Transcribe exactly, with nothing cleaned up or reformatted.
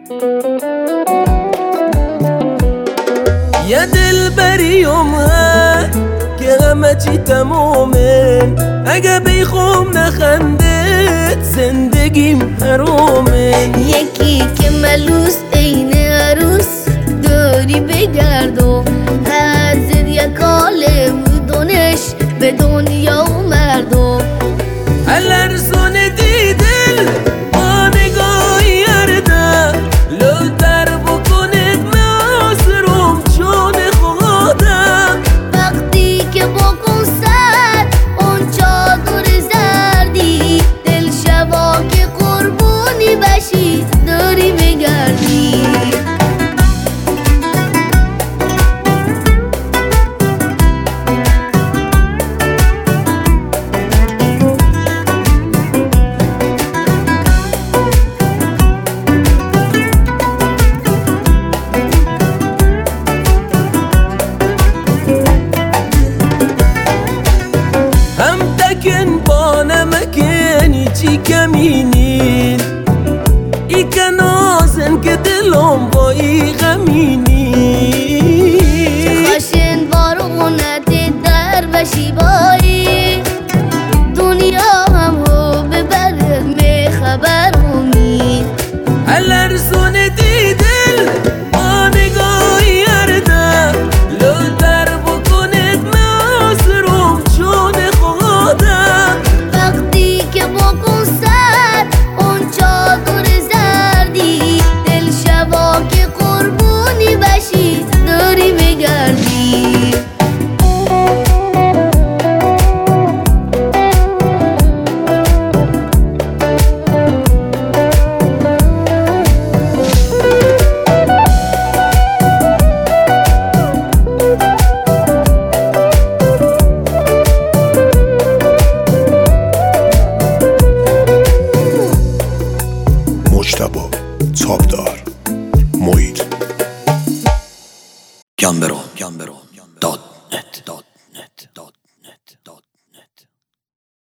یه دل بریم ها که همه چی تمومه، اگه بیخوم نخندت زندگیم حرومه. یکی که ملوس این عروس داری بگردم، حاضر یک عالم دانش به دنیا و مردم. الارزون دیدل با نگاهی یرده لوتر بکنید معذروم چون خودم. وقتی که با کنسرت اون چادر زردی، دل شبا که قربونی بشی داری بگردی. تکن با نمکنی چی کمینی، ای که نازن که دلم با ای غمینی. خشن بارونت در بشی بایی، دنیا هم رو ببرد می خبر امید. الارزون دیدل با نگاهی یرده لوتر بکنید معذروم چون خودم. وقتی که با کنسرت اون چادر زردی، دل شبا که قربونی بشی داری بگردی. مجتبی تابدار محیط گنبرو.